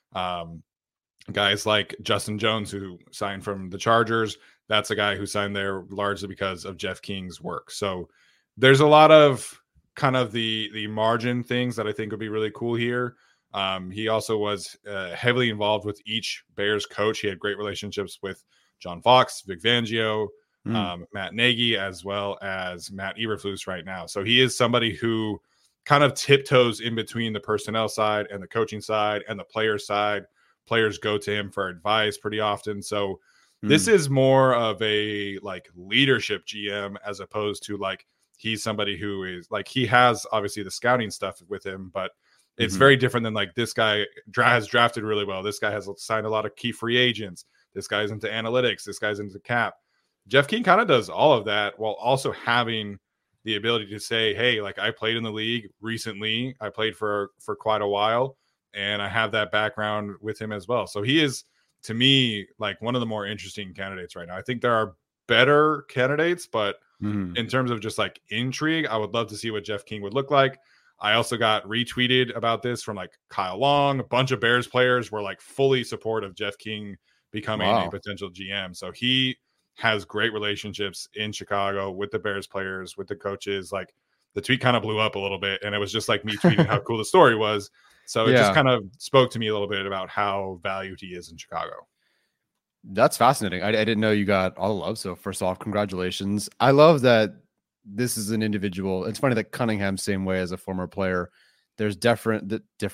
Guys like Justin Jones, who signed from the Chargers, that's a guy who signed there largely because of Jeff King's work. So there's a lot of kind of the margin things that I think would be really cool here. He also was heavily involved with each Bears coach. He had great relationships with John Fox, Vic Fangio, Matt Nagy, as well as Matt Eberflus right now. So he is somebody who kind of tiptoes in between the personnel side and the coaching side and the player side. Players go to him for advice pretty often. So this is more of a like leadership GM as opposed to like he's somebody who is like, he has obviously the scouting stuff with him, but it's very different than like this guy has drafted really well. This guy has signed a lot of key free agents. This guy's into analytics. This guy's into cap. Jeff King kind of does all of that while also having the ability to say, hey, like I played in the league recently. I played for quite a while, and I have that background with him as well. So he is, to me, like one of the more interesting candidates right now. I think there are better candidates, but in terms of just like intrigue, I would love to see what Jeff King would look like. I also got retweeted about this from like Kyle Long. A bunch of Bears players were like fully supportive of Jeff King becoming a potential GM. So he has great relationships in Chicago with the Bears players, with the coaches. Like the tweet kind of blew up a little bit, and it was just like me tweeting how cool the story was. So it just kind of spoke to me a little bit about how valued he is in Chicago. That's fascinating. I didn't know you got all the love. So first off, congratulations. I love that this is an individual. It's funny that Cunningham, same way as a former player, there's different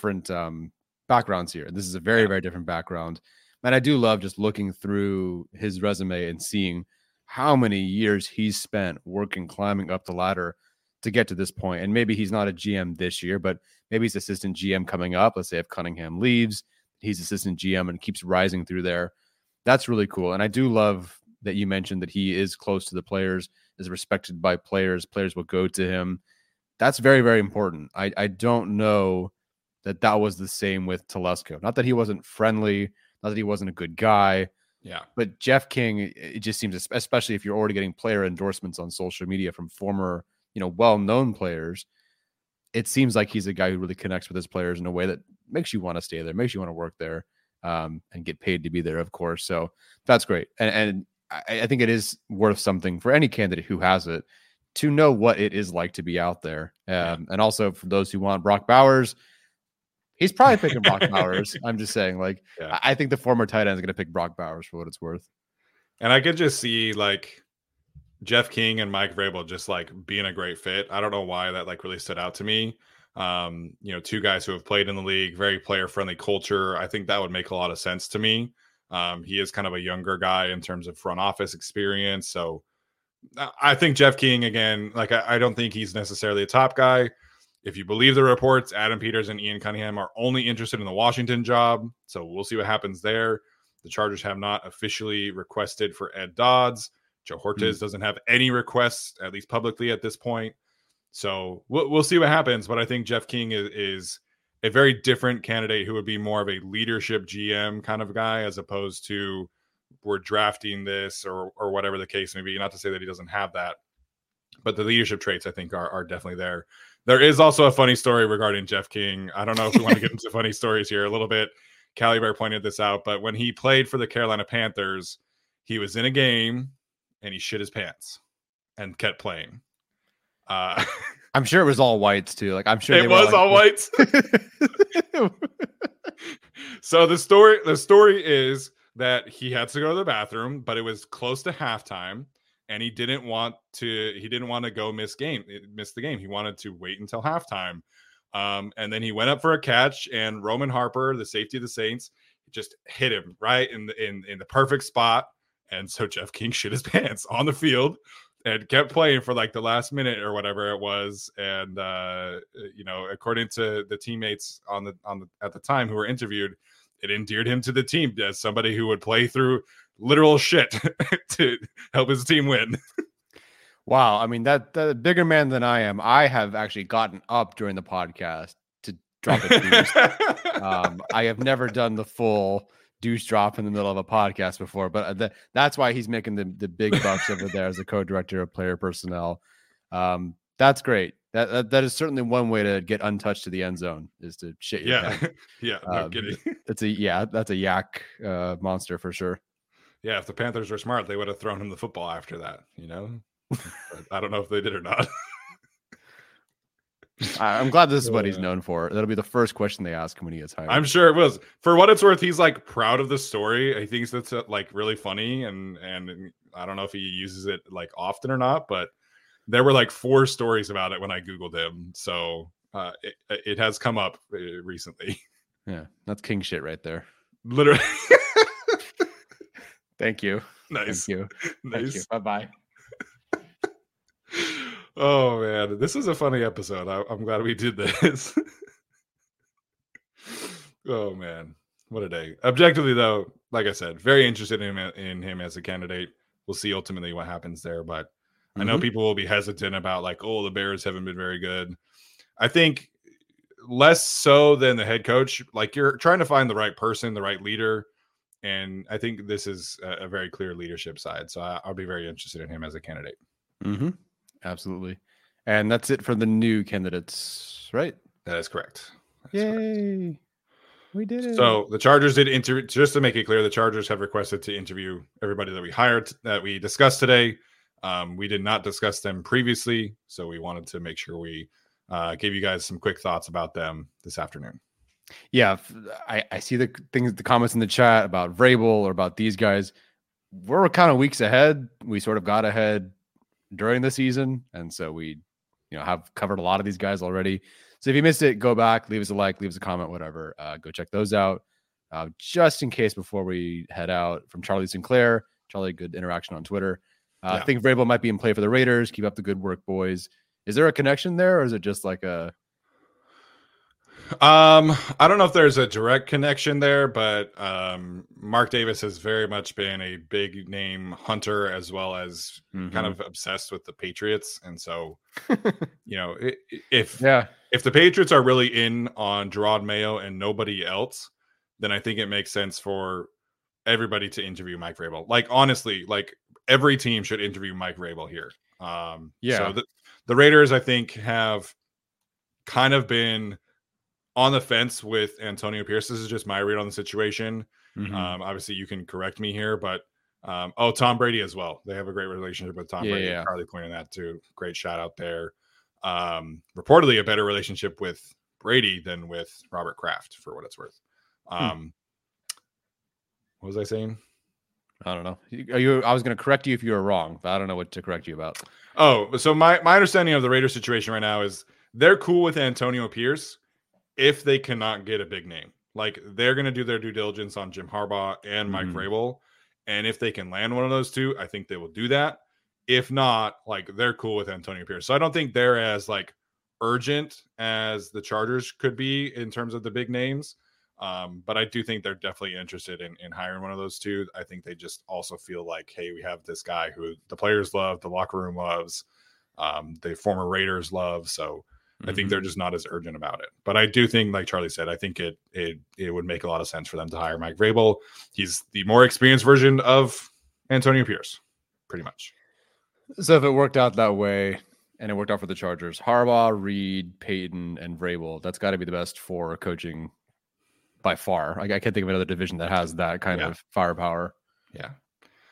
backgrounds here. This is a very, very different background. And I do love just looking through his resume and seeing how many years he's spent working, climbing up the ladder to get to this point. And maybe he's not a GM this year, but maybe he's assistant GM coming up. Let's say if Cunningham leaves, he's assistant GM and keeps rising through there. That's really cool. And I do love that you mentioned that he is close to the players, is respected by players. Players will go to him. That's very, very important. I don't know that was the same with Telesco. Not that he wasn't friendly, not that he wasn't a good guy. Yeah. But Jeff King, it just seems, especially if you're already getting player endorsements on social media from former, well-known players, it seems like he's a guy who really connects with his players in a way that makes you want to stay there, makes you want to work there, and get paid to be there, of course. So that's great. And I think it is worth something for any candidate who has it to know what it is like to be out there. And also for those who want Brock Bowers, he's probably picking Brock Bowers. I'm just saying, I think the former tight end is going to pick Brock Bowers for what it's worth. And I could just see like Jeff King and Mike Vrabel just like being a great fit. I don't know why that like really stood out to me. Two guys who have played in the league, very player friendly culture. I think that would make a lot of sense to me. He is kind of a younger guy in terms of front office experience. So I think Jeff King, again, like I don't think he's necessarily a top guy. If you believe the reports, Adam Peters and Ian Cunningham are only interested in the Washington job. So we'll see what happens there. The Chargers have not officially requested for Ed Dodds. Joe Hortiz doesn't have any requests, at least publicly at this point. So we'll see what happens. But I think Jeff King is a very different candidate who would be more of a leadership GM kind of guy, as opposed to we're drafting this or whatever the case may be. Not to say that he doesn't have that, but the leadership traits I think are definitely there. There is also a funny story regarding Jeff King. I don't know if we want to get into funny stories here a little bit. Callie Bear pointed this out, but when he played for the Carolina Panthers, he was in a game and he shit his pants and kept playing. I'm sure it was all whites too. Like I'm sure it was all whites. So the story is that he had to go to the bathroom, but it was close to halftime, and he didn't want to go miss the game. He wanted to wait until halftime. And then he went up for a catch, and Roman Harper, the safety of the Saints, just hit him right in the perfect spot. And so Jeff King shit his pants on the field and kept playing for like the last minute or whatever it was. And according to the teammates at the time who were interviewed, it endeared him to the team as somebody who would play through literal shit to help his team win. Wow. I mean, that bigger man than I am, I have actually gotten up during the podcast to drop a deuce. I have never done the full deuce drop in the middle of a podcast before, but that's why he's making the big bucks over there as a co-director of player personnel. That's great. That is certainly one way to get untouched to the end zone, is to shit your pants. Yeah, no kidding. That's a yak monster for sure. Yeah, if the Panthers were smart, they would have thrown him the football after that, I don't know if they did or not. I'm glad this is what he's known for. That'll be the first question they ask him when he gets hired. I'm sure it was. For what it's worth, he's like proud of the story. He thinks that's like really funny, and I don't know if he uses it like often or not, but there were like 4 stories about it when I Googled him. So it has come up recently. Yeah, that's king shit right there. Literally. Thank you. Nice. Thank you. Nice. Thank you. Bye-bye. Oh man, this is a funny episode. I'm glad we did this. Oh man, what a day. Objectively though, like I said, very interested in him as a candidate. We'll see ultimately what happens there, but I know people will be hesitant about like, oh, the Bears haven't been very good. I think less so than the head coach. Like, you're trying to find the right person, the right leader. And I think this is a very clear leadership side. So I'll be very interested in him as a candidate. Mm-hmm. Absolutely. And that's it for the new candidates, right? That is correct. Yay. We did it. So the Chargers did interview, just to make it clear, the Chargers have requested to interview everybody that we hired, that we discussed today. We did not discuss them previously, so we wanted to make sure we gave you guys some quick thoughts about them this afternoon. Yeah, I see the comments in the chat about Vrabel or about these guys. We're kind of weeks ahead. We sort of got ahead during the season, and so we have covered a lot of these guys already. So if you missed it, go back, leave us a like, leave us a comment, whatever. Go check those out. Just in case, before we head out, from Charlie Sinclair. Charlie, good interaction on Twitter. I think Vrabel might be in play for the Raiders. Keep up the good work, boys. Is there a connection there, or is it just like a... I don't know if there's a direct connection there, but Mark Davis has very much been a big name hunter, as well as kind of obsessed with the Patriots. And so, if the Patriots are really in on Gerard Mayo and nobody else, then I think it makes sense for everybody to interview Mike Vrabel. Like, honestly, like every team should interview Mike Vrabel here. So the Raiders, I think, have kind of been on the fence with Antonio Pierce. This is just my read on the situation. Obviously, you can correct me here, but Tom Brady as well. They have a great relationship with Tom Brady. Yeah. Charlie pointed that too. Great shout out there. Reportedly, a better relationship with Brady than with Robert Kraft, for what it's worth. What was I saying? I don't know. I was going to correct you if you were wrong, but I don't know what to correct you about. Oh, so my understanding of the Raiders situation right now is they're cool with Antonio Pierce if they cannot get a big name. Like, they're going to do their due diligence on Jim Harbaugh and Mike Vrabel. And if they can land one of those two, I think they will do that. If not, like, they're cool with Antonio Pierce. So I don't think they're as like urgent as the Chargers could be in terms of the big names. But I do think they're definitely interested in hiring one of those two. I think they just also feel like, hey, we have this guy who the players love, the locker room loves, the former Raiders love. So I think they're just not as urgent about it. But I do think, like Charlie said, I think it would make a lot of sense for them to hire Mike Vrabel. He's the more experienced version of Antonio Pierce, pretty much. So if it worked out that way, and it worked out for the Chargers, Harbaugh, Reed, Payton, and Vrabel, that's got to be the best for coaching by far. Like, I can't think of another division that has that kind of firepower. Yeah.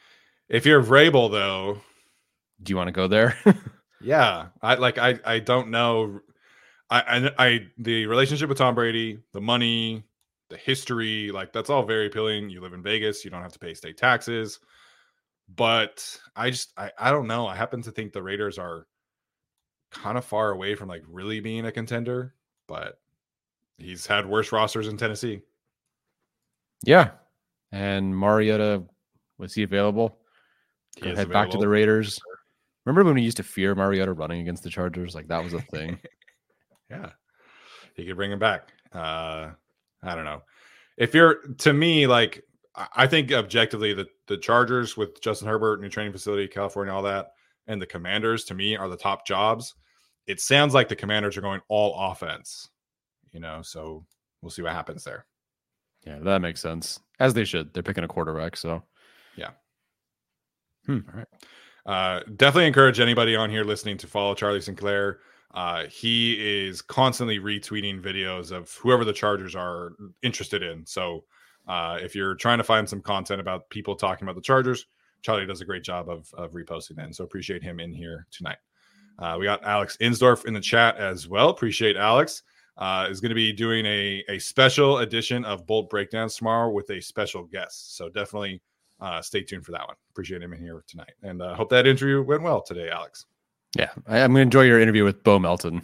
If you're Vrabel, though, do you want to go there? yeah, I don't know. I the relationship with Tom Brady, the money, the history, like that's all very appealing. You live in Vegas, you don't have to pay state taxes. But I don't know. I happen to think the Raiders are kind of far away from like really being a contender, but he's had worse rosters in Tennessee. Yeah. And Mariota, was he available? He is head back to the Raiders. Remember when we used to fear Mariota running against the Chargers? Like that was a thing. Yeah. He could bring him back. I don't know. If you're, to me, like, I think objectively the Chargers with Justin Herbert, new training facility, California, all that, and the Commanders, to me, are the top jobs. It sounds like the Commanders are going all offense, so we'll see what happens there. Yeah, that makes sense. As they should. They're picking a quarterback, so. Yeah. All right. Definitely encourage anybody on here listening to follow Charlie Sinclair. He is constantly retweeting videos of whoever the Chargers are interested in. So if you're trying to find some content about people talking about the Chargers, Charlie does a great job of reposting that. And so appreciate him in here tonight. We got Alex Insdorf in the chat as well. Appreciate Alex. Is going to be doing a special edition of Bold Breakdowns tomorrow with a special guest. So definitely stay tuned for that one. Appreciate him in here tonight. And hope that interview went well today, Alex. Yeah, I'm going to enjoy your interview with Bo Melton.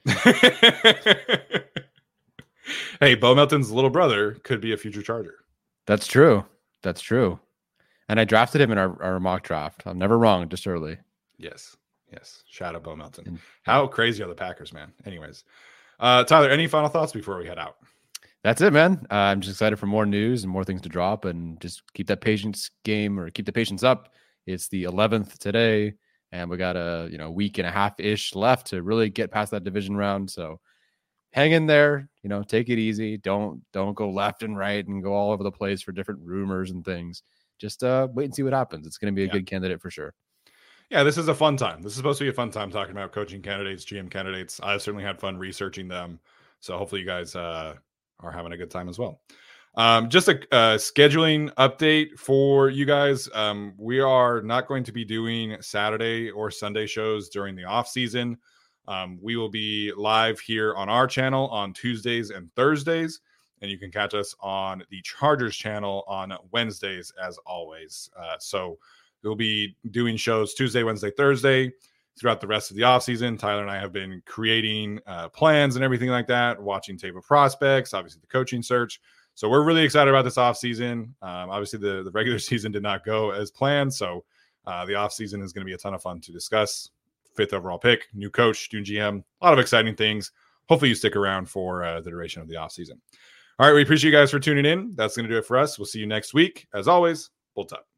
Hey, Bo Melton's little brother could be a future Charger. That's true. That's true. And I drafted him in our mock draft. I'm never wrong, just early. Yes. Shout out Bo Melton. How crazy are the Packers, man? Anyways, Tyler, any final thoughts before we head out? That's it, man. I'm just excited for more news and more things to drop, and just keep that patience up. It's the 11th today, and we got a week and a half ish left to really get past that division round. So hang in there, take it easy. Don't go left and right and go all over the place for different rumors and things. Just wait and see what happens. It's going to be a good candidate for sure. Yeah, this is a fun time. This is supposed to be a fun time talking about coaching candidates, GM candidates. I certainly had fun researching them. So hopefully you guys are having a good time as well. Just a scheduling update for you guys. We are not going to be doing Saturday or Sunday shows during the off season. We will be live here on our channel on Tuesdays and Thursdays, and you can catch us on the Chargers channel on Wednesdays as always. So we'll be doing shows Tuesday, Wednesday, Thursday throughout the rest of the offseason. Tyler and I have been creating plans and everything like that, watching tape of prospects, obviously the coaching search. So we're really excited about this offseason. Obviously, the regular season did not go as planned. So the offseason is going to be a ton of fun to discuss. 5th overall pick, new coach, new GM, a lot of exciting things. Hopefully you stick around for the duration of the offseason. All right, we appreciate you guys for tuning in. That's going to do it for us. We'll see you next week. As always, Bolt up.